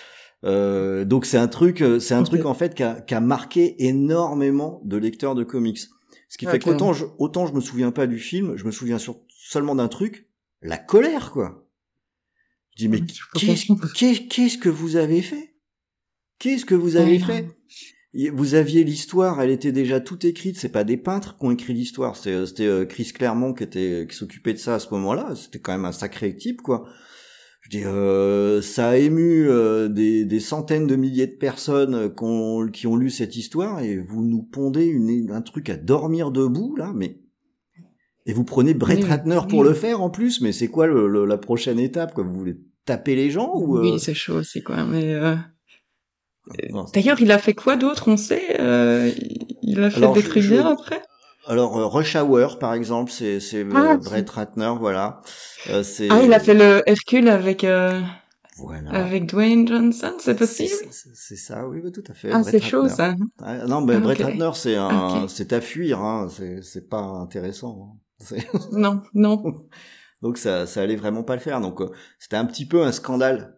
Donc c'est un truc en fait qui a marqué énormément de lecteurs de comics. Ce qui fait qu'autant je me souviens pas du film, je me souviens seulement d'un truc, la colère quoi. Je dis mais qu'est-ce que vous avez fait? Qu'est-ce que vous avez fait? Vous aviez l'histoire, elle était déjà toute écrite, c'est pas des peintres qui ont écrit l'histoire, c'était Chris Claremont qui s'occupait de ça à ce moment-là, c'était quand même un sacré type quoi. Je dis ça a ému des centaines de milliers de personnes qui ont lu cette histoire et vous nous pondez un truc à dormir debout là, mais et vous prenez Brett Ratner pour le faire en plus, mais c'est quoi la prochaine étape quoi? Vous voulez taper les gens ou Oui, c'est chaud aussi quoi, mais d'ailleurs, il a fait quoi d'autre, on sait il a fait des trucs bien après. Alors Rush Hour par exemple, c'est Brett Ratner, voilà. Il a fait le Hercule avec avec Dwayne Johnson, c'est possible? C'est ça, oui, tout à fait. C'est chaud ça. Non, mais Brett Ratner, c'est à fuir, hein. C'est pas intéressant. Hein. Non. Donc ça allait vraiment pas le faire. Donc c'était un petit peu un scandale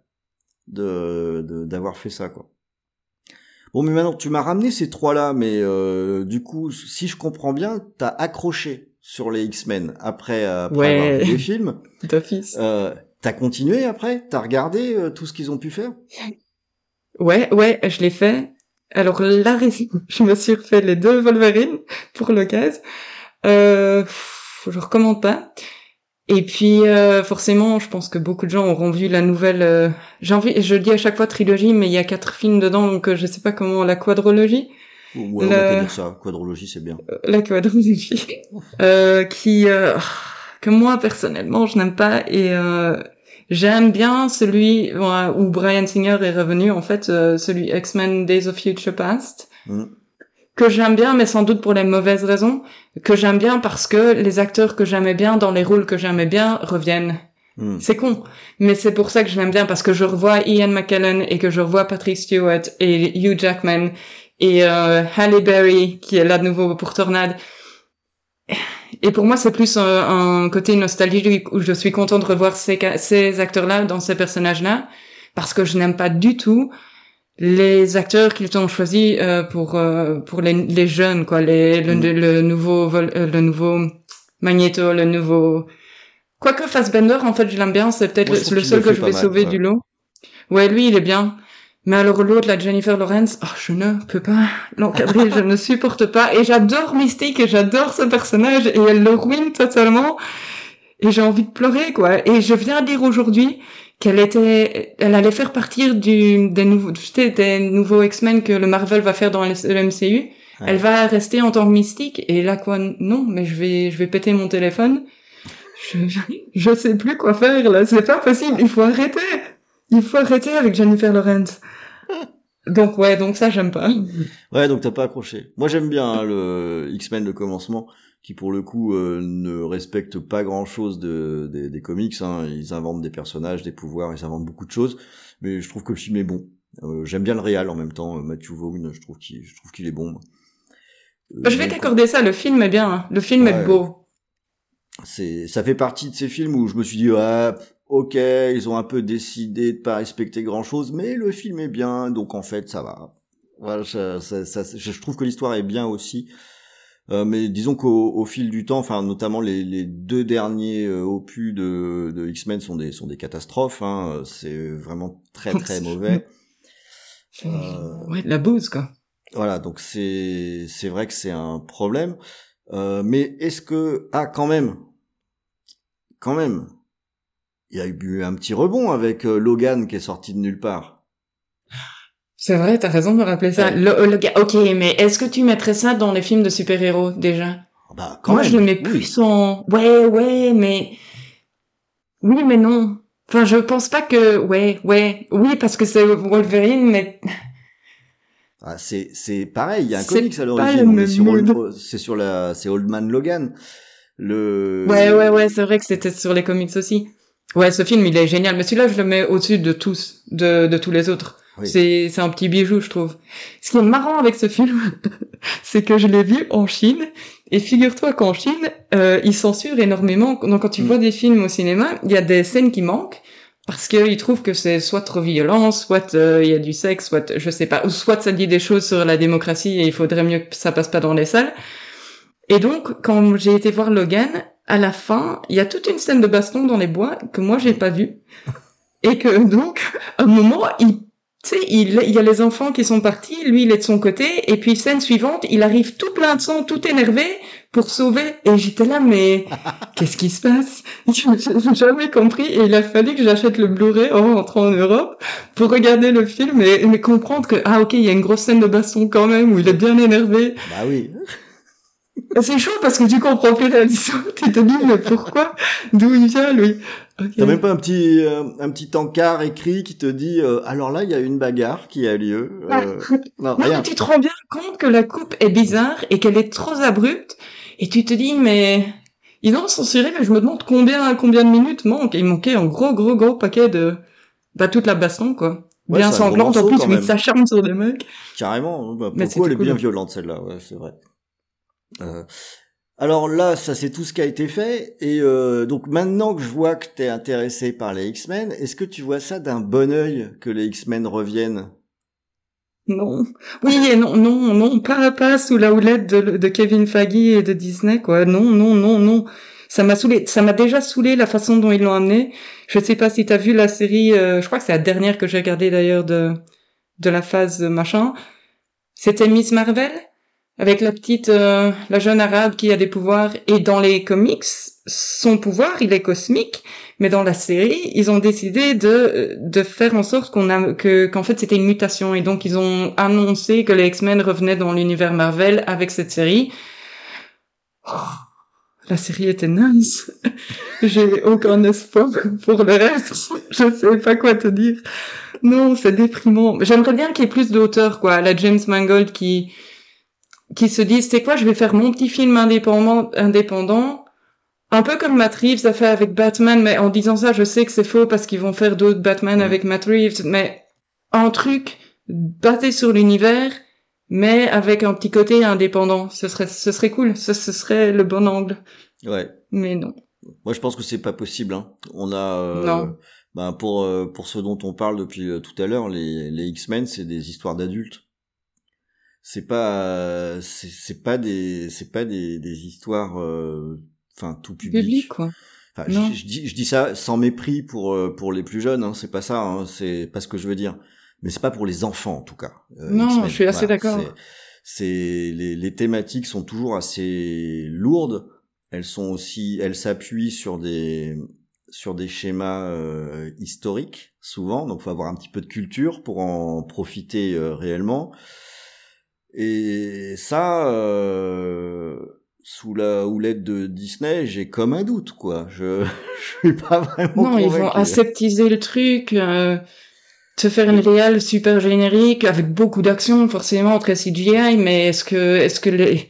d'avoir fait ça, quoi. Bon, mais maintenant, tu m'as ramené ces trois-là, mais du coup, si je comprends bien, t'as accroché sur les X-Men après avoir vu les films. D'office. T'as continué après? T'as regardé tout ce qu'ils ont pu faire? Ouais, je l'ai fait. Alors là, je me suis refait les 2 Wolverine pour l'occasion. Je recommande pas. Et puis forcément, je pense que beaucoup de gens auront vu la nouvelle. Je dis à chaque fois trilogie, mais il y a 4 films dedans, donc je sais pas comment la quadrologie. Ouais, on va dire ça. Quadrologie, c'est bien. La quadrologie, que moi personnellement je n'aime pas et j'aime bien celui où Bryan Singer est revenu en fait, celui X-Men Days of Future Past. Que j'aime bien, mais sans doute pour les mauvaises raisons, que j'aime bien parce que les acteurs que j'aimais bien dans les rôles que j'aimais bien reviennent. C'est con, mais c'est pour ça que je l'aime bien, parce que je revois Ian McKellen et que je revois Patrick Stewart et Hugh Jackman et Halle Berry qui est là de nouveau pour Tornade. Et pour moi, c'est plus un côté nostalgique où je suis contente de revoir ces acteurs-là dans ces personnages-là, parce que je n'aime pas du tout les acteurs qu'ils ont choisis pour les jeunes quoi, le nouveau Magneto, le nouveau quoique Fassbender en fait je l'aime bien, c'est peut-être le seul que je vais sauver du lot. Ouais, lui il est bien, mais alors l'autre la Jennifer Lawrence, je ne peux pas l'encadrer, je ne supporte pas, et j'adore Mystique et j'adore ce personnage et elle le ruine totalement et j'ai envie de pleurer quoi. Et je viens de lire aujourd'hui elle allait faire partir des nouveaux X-Men que le Marvel va faire dans le MCU. Ouais. Elle va rester en tant que Mystique, et là quoi, non, mais je vais péter mon téléphone. Je sais plus quoi faire, là, c'est pas possible, il faut arrêter avec Jennifer Lawrence. Donc ça j'aime pas. Ouais, donc t'as pas accroché. Moi j'aime bien le X-Men de commencement, qui pour le coup ne respecte pas grand-chose des comics, hein. Ils inventent des personnages, des pouvoirs, ils inventent beaucoup de choses, mais je trouve que le film est bon. J'aime bien le réal en même temps, Matthew Vaughn, je trouve qu'il est bon. Je vais t'accorder ça, le film est bien, hein. Le film est beau. Ça fait partie de ces films où je me suis dit ok, ils ont un peu décidé de pas respecter grand-chose, mais le film est bien, donc en fait ça va. Voilà, je trouve que l'histoire est bien aussi. Mais disons qu'au fil du temps, enfin notamment les 2 derniers opus de X-Men sont des catastrophes, hein. C'est vraiment très très mauvais. Ouais, de la bouse quoi. Voilà, donc c'est vrai que c'est un problème. Mais est-ce que quand même, il y a eu un petit rebond avec Logan qui est sorti de nulle part. C'est vrai, t'as raison de me rappeler ça. Ouais. Ok, mais est-ce que tu mettrais ça dans les films de super-héros, déjà? Quand Moi, même. je le mets plus en... Ouais, mais... Oui, mais non. Enfin, je pense pas que... Oui, parce que c'est Wolverine, mais... C'est pareil, il y a un comics à l'origine, c'est Old Man Logan. Ouais, c'est vrai que c'était sur les comics aussi. Ouais, ce film, il est génial, mais celui-là, je le mets au-dessus de tous les autres. Oui. C'est un petit bijou, je trouve. Ce qui est marrant avec ce film, c'est que je l'ai vu en Chine, et figure-toi qu'en Chine, ils censurent énormément. Donc quand tu vois des films au cinéma, il y a des scènes qui manquent, parce qu'ils trouvent que c'est soit trop violent, soit il y a du sexe, soit je sais pas, ou soit ça dit des choses sur la démocratie et il faudrait mieux que ça passe pas dans les salles. Et donc, quand j'ai été voir Logan, à la fin, il y a toute une scène de baston dans les bois que moi j'ai pas vue. Et que donc, à un moment, il y a les enfants qui sont partis, lui il est de son côté, et puis scène suivante, il arrive tout plein de sang, tout énervé, pour sauver. Et j'étais là, mais qu'est-ce qui se passe? J'ai jamais compris, et il a fallu que j'achète le Blu-ray en rentrant en Europe pour regarder le film et comprendre que, ah ok, il y a une grosse scène de baston quand même, où il est bien énervé. Bah oui. C'est chaud parce que tu comprends plus la leçon, tu te dis, mais pourquoi? D'où il vient, lui? Okay. T'as même pas un petit encart écrit qui te dit alors là il y a une bagarre qui a lieu. Non, rien. Mais tu te rends bien compte que la coupe est bizarre et qu'elle est trop abrupte et tu te dis mais ils ont censuré mais je me demande combien de minutes manque. Il manquait un gros paquet de toute la baston quoi. Ouais, bien sanglante en plus, mais il s'acharne sur des mecs. Carrément. Bah, pourquoi elle est bien violente celle-là, ouais, c'est vrai. Alors là, ça c'est tout ce qui a été fait, et donc maintenant que je vois que t'es intéressé par les X-Men, est-ce que tu vois ça d'un bon œil que les X-Men reviennent? Non. Oui et non, pas sous la houlette de Kevin Feige et de Disney, quoi. Non. Ça m'a déjà saoulé la façon dont ils l'ont amené. Je sais pas si t'as vu la série, je crois que c'est la dernière que j'ai regardée d'ailleurs de la phase machin. C'était Miss Marvel? Avec la petite, la jeune arabe qui a des pouvoirs, et dans les comics, son pouvoir, il est cosmique, mais dans la série, ils ont décidé de faire en sorte qu'en fait c'était une mutation, et donc ils ont annoncé que les X-Men revenaient dans l'univers Marvel avec cette série. Oh, la série était naze. J'ai aucun espoir pour le reste. Je sais pas quoi te dire. Non, c'est déprimant. J'aimerais bien qu'il y ait plus d'auteurs, quoi, la James Mangold qui se disent, c'est quoi, je vais faire mon petit film indépendant, un peu comme Matt Reeves a fait avec Batman, mais en disant ça, je sais que c'est faux parce qu'ils vont faire d'autres Batman avec Matt Reeves, mais un truc basé sur l'univers, mais avec un petit côté indépendant. Ce serait cool. Ce serait le bon angle. Ouais. Mais non. Moi, je pense que c'est pas possible, hein. On a, non. Pour ce dont on parle depuis tout à l'heure, les X-Men, c'est des histoires d'adultes. C'est pas des histoires tout public quoi. Enfin, je dis ça sans mépris pour les plus jeunes, hein, c'est pas ça, hein, c'est pas ce que je veux dire, mais c'est pas pour les enfants en tout cas. Non, X-Men. je suis assez d'accord. Les thématiques sont toujours assez lourdes, elles s'appuient sur des schémas historiques souvent, donc faut avoir un petit peu de culture pour en profiter réellement. Et ça, sous la houlette de Disney, j'ai comme un doute, quoi. Je suis pas vraiment convaincu. Non, ils vont aseptiser le truc, te faire une réal super générique, avec beaucoup d'action, forcément, très CGI, mais est-ce que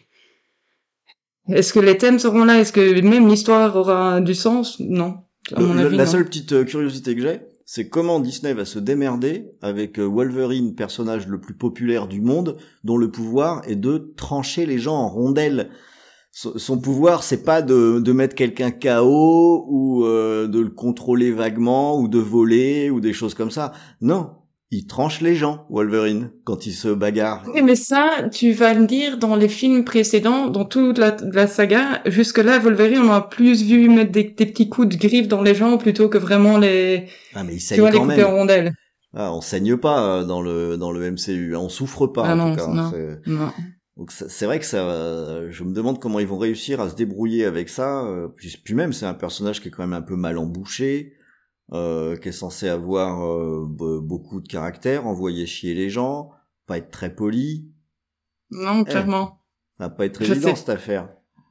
les thèmes seront là? Est-ce que même l'histoire aura du sens? Non. À mon avis, la non. seule petite curiosité que j'ai, c'est comment Disney va se démerder avec Wolverine, personnage le plus populaire du monde, dont le pouvoir est de trancher les gens en rondelles. Son pouvoir, c'est pas de mettre quelqu'un KO ou de le contrôler vaguement ou de voler ou des choses comme ça. Non, il tranche les gens, Wolverine, quand il se bagarre. Oui, mais ça, tu vas le dire dans les films précédents, dans toute la saga. Jusque-là, Wolverine, on a plus vu mettre des petits coups de griffe dans les gens plutôt que vraiment les... Ah, mais il saigne quand les couper en rondelles. Ah, on saigne pas dans le MCU, on souffre pas en tout cas. Non. Donc c'est vrai que ça, je me demande comment ils vont réussir à se débrouiller avec ça. Puis même, c'est un personnage qui est quand même un peu mal embouché. Qui est censé avoir beaucoup de caractère, envoyer chier les gens, pas être très poli. Non, clairement. Ça va pas être évident cette affaire.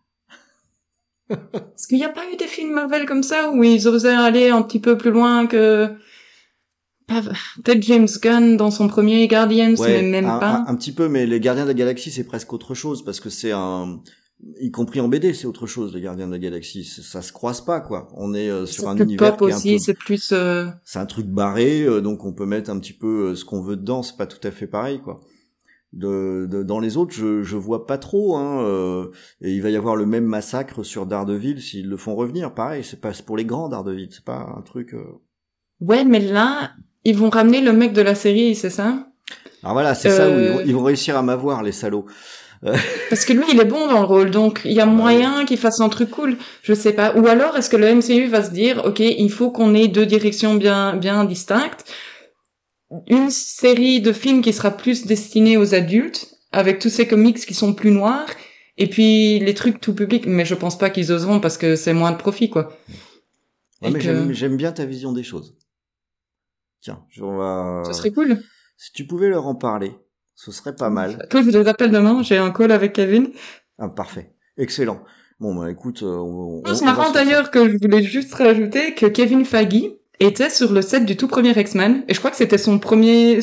Est-ce qu'il n'y a pas eu des films Marvel comme ça où ils osaient aller un petit peu plus loin que... Peut-être James Gunn dans son premier Guardians, mais même pas. Un petit peu, mais les Gardiens de la Galaxie, c'est presque autre chose, parce que c'est y compris en BD, c'est autre chose, les Gardiens de la Galaxie. Ça se croise pas, quoi. On est sur C'est un plus univers pop qui est aussi, un peu... c'est plus... C'est un truc barré, donc on peut mettre un petit peu ce qu'on veut dedans. C'est pas tout à fait pareil, quoi. Dans les autres, je vois pas trop, et il va y avoir le même massacre sur Daredevil s'ils le font revenir. Pareil, c'est pour les grands Daredevil, c'est pas un truc... Ouais, mais là, ils vont ramener le mec de la série, c'est ça? Alors voilà, c'est ça où ils vont réussir à m'avoir, les salauds. Parce que lui, il est bon dans le rôle, donc il y a moyen qu'il fasse un truc cool. Je sais pas. Ou alors, est-ce que le MCU va se dire, ok, il faut qu'on ait deux directions bien distinctes. Une série de films qui sera plus destinée aux adultes, avec tous ces comics qui sont plus noirs, et puis les trucs tout public. Mais je pense pas qu'ils oseront parce que c'est moins de profit, quoi. Ouais, mais j'aime bien ta vision des choses. Tiens, Ce serait cool. Si tu pouvais leur en parler, ce serait pas mal. Toi, je les appelle demain, j'ai un call avec Kevin. Ah, parfait. Excellent. Bon, bah, écoute, C'est marrant d'ailleurs que je voulais juste rajouter que Kevin Feige était sur le set du tout premier X-Men, et je crois que c'était son premier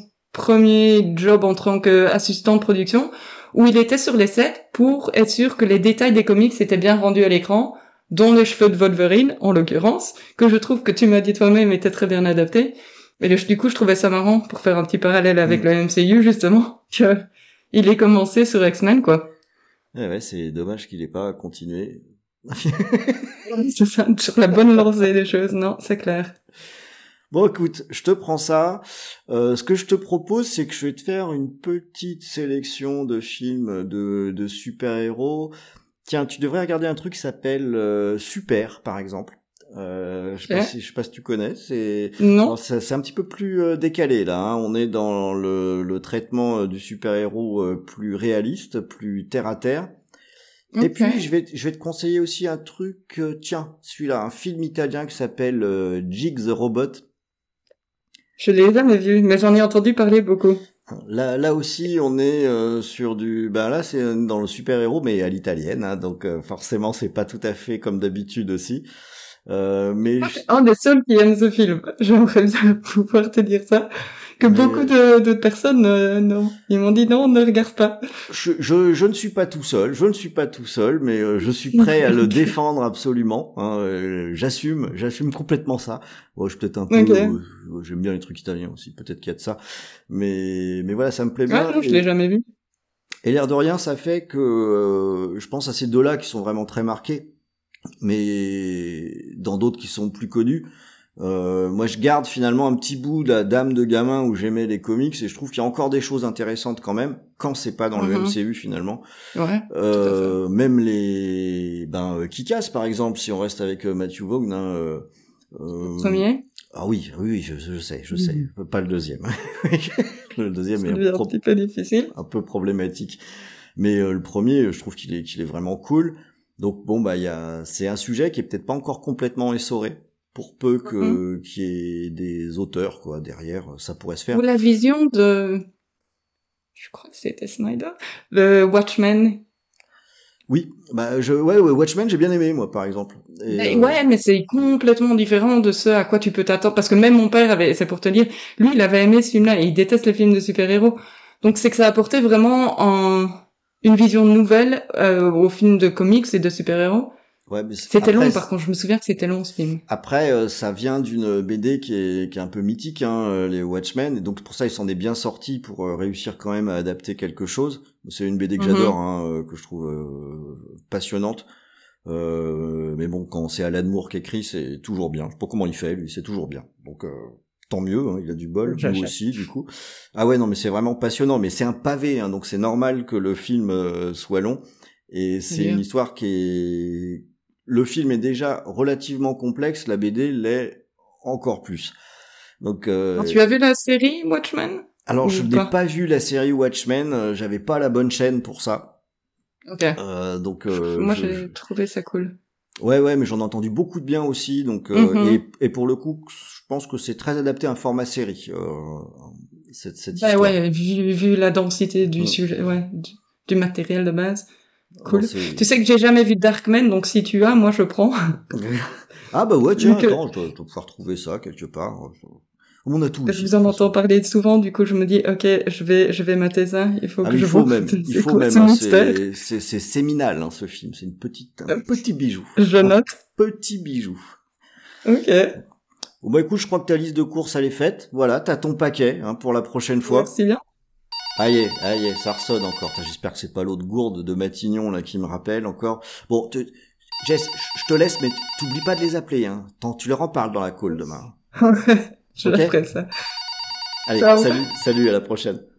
job en tant qu'assistant de production, où il était sur les sets pour être sûr que les détails des comics étaient bien rendus à l'écran, dont les cheveux de Wolverine, en l'occurrence, que je trouve que tu m'as dit toi-même était très bien adapté. Et du coup, je trouvais ça marrant pour faire un petit parallèle avec le MCU, justement, que il ait commencé sur X-Men, quoi. Ouais, c'est dommage qu'il ait pas continué. C'est ça, sur la bonne lancée des choses, non, c'est clair. Bon, écoute, je te prends ça. Ce que je te propose, c'est que je vais te faire une petite sélection de films de super-héros. Tiens, tu devrais regarder un truc qui s'appelle Super, par exemple. Je sais pas si tu connais. Non. Alors, c'est un petit peu plus décalé là. Hein. On est dans le traitement du super-héros plus réaliste, plus terre à terre. Okay. Et puis je vais te conseiller aussi un truc. Tiens, celui-là, un film italien qui s'appelle Jig the Robot. Je l'ai jamais vu, mais j'en ai entendu parler beaucoup. Là aussi, on est sur du. Ben là, c'est dans le super-héros, mais à l'italienne. Hein, donc forcément, c'est pas tout à fait comme d'habitude aussi. Mais un des seuls qui aime ce film, j'aimerais bien pouvoir te dire ça, que beaucoup de personnes non, ils m'ont dit non, ne regarde pas. Je ne suis pas tout seul, mais je suis prêt à le défendre absolument. Hein, j'assume complètement ça. Bon, je suis peut-être un peu, j'aime bien les trucs italiens aussi, peut-être qu'il y a de ça, mais voilà, ça me plaît bien. Non, je l'ai jamais vu. Et l'air de rien, ça fait que je pense à ces deux-là qui sont vraiment très marqués. Mais dans d'autres qui sont plus connus, moi je garde finalement un petit bout de la Dame de gamin où j'aimais les comics et je trouve qu'il y a encore des choses intéressantes quand même quand c'est pas dans le MCU finalement. Ouais. Même les Kick-Ass par exemple, si on reste avec Matthew Vaughn. Premier. Ah oui, je sais, pas le deuxième. Le deuxième est un petit peu difficile, un peu problématique. Mais le premier, je trouve qu'il est vraiment cool. Donc bon c'est un sujet qui est peut-être pas encore complètement essoré pour peu qu'il y ait des auteurs quoi derrière, ça pourrait se faire. Ou la vision de je crois que c'était Snyder, le Watchmen. Oui, Watchmen j'ai bien aimé moi par exemple. Ouais, mais c'est complètement différent de ce à quoi tu peux t'attendre parce que même mon père c'est pour te dire, lui il avait aimé ce film-là et il déteste les films de super-héros. Donc c'est que ça apportait vraiment une vision nouvelle au film de comics et de super-héros. Ouais, mais c'était long par contre, je me souviens que c'était long ce film. Après ça vient d'une BD qui est un peu mythique hein, les Watchmen et donc pour ça ils s'en est bien sortis pour réussir quand même à adapter quelque chose. C'est une BD que j'adore hein, que je trouve passionnante. Mais bon quand c'est Alan Moore qui écrit, c'est toujours bien. Je sais pas comment il fait lui, c'est toujours bien. Donc tant mieux, hein, il a du bol, nous aussi, du coup. Ah ouais, non, mais c'est vraiment passionnant, mais c'est un pavé, hein, donc c'est normal que le film soit long, et c'est une histoire qui est... Le film est déjà relativement complexe, la BD l'est encore plus. Donc, tu as vu la série Watchmen? Alors, je n'ai pas vu la série Watchmen, j'avais pas la bonne chaîne pour ça. Ok. Donc, moi, j'ai trouvé ça cool. Ouais, mais j'en ai entendu beaucoup de bien aussi, donc et pour le coup, je pense que c'est très adapté à un format série. Cette histoire. Ouais, vu la densité du sujet, du matériel de base. Cool. Non, tu sais que j'ai jamais vu Darkman, donc si tu as, moi je prends. Ah bah ouais, tiens, attends, je dois pouvoir trouver ça quelque part. On a tout. Je vous en entends parler souvent, du coup je me dis ok, je vais mater ça. Il faut que je vois. Il faut même. Hein, c'est séminal hein, ce film. C'est un petit bijou. Je note. Petit bijou. Ok. Bon bah écoute, je crois que ta liste de courses elle est faite. Voilà, t'as ton paquet hein, pour la prochaine fois. Merci bien. Aïe, ça ressonne encore. J'espère que c'est pas l'autre gourde de Matignon là qui me rappelle encore. Bon, Jess, je te laisse, mais t'oublies pas de les appeler. Hein. Tu leur en parles dans la call demain. Je ferai ça. Allez, Ciao. salut, à la prochaine.